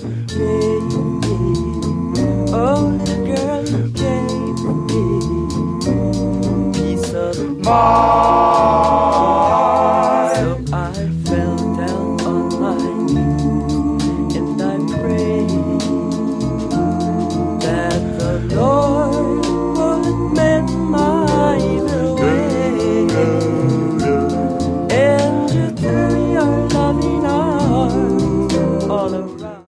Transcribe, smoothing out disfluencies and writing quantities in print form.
Oh, little girl, you gave me peace of mind.